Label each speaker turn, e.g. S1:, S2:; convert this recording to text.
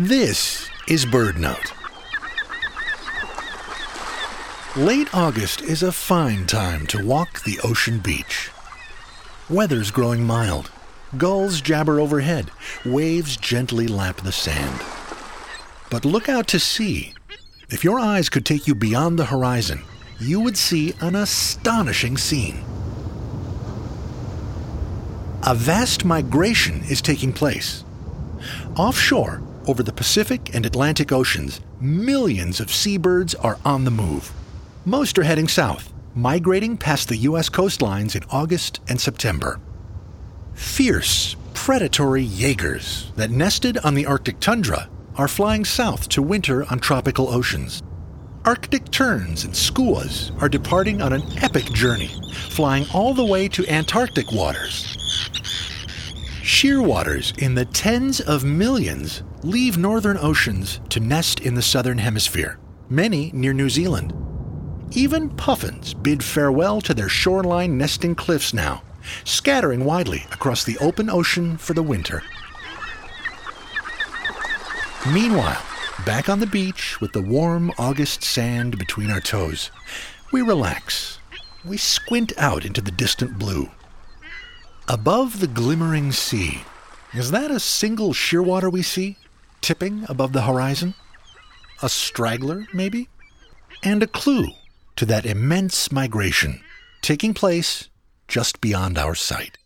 S1: This is BirdNote. Late August is a fine time to walk the ocean beach. Weather's growing mild. Gulls jabber overhead. Waves gently lap the sand. But look out to sea. If your eyes could take you beyond the horizon, you would see an astonishing scene. A vast migration is taking place. Offshore, over the Pacific and Atlantic Oceans, millions of seabirds are on the move. Most are heading south, migrating past the U.S. coastlines in August and September. Fierce, predatory Jaegers that nested on the Arctic tundra are flying south to winter on tropical oceans. Arctic terns and skuas are departing on an epic journey, flying all the way to Antarctic waters. Shearwaters in the tens of millions leave northern oceans to nest in the southern hemisphere, many near New Zealand. Even puffins bid farewell to their shoreline nesting cliffs now, scattering widely across the open ocean for the winter. Meanwhile, back on the beach with the warm August sand between our toes, we relax. We squint out into the distant blue. Above the glimmering sea, is that a single shearwater we see, tipping above the horizon? A straggler, maybe? And a clue to that immense migration taking place just beyond our sight.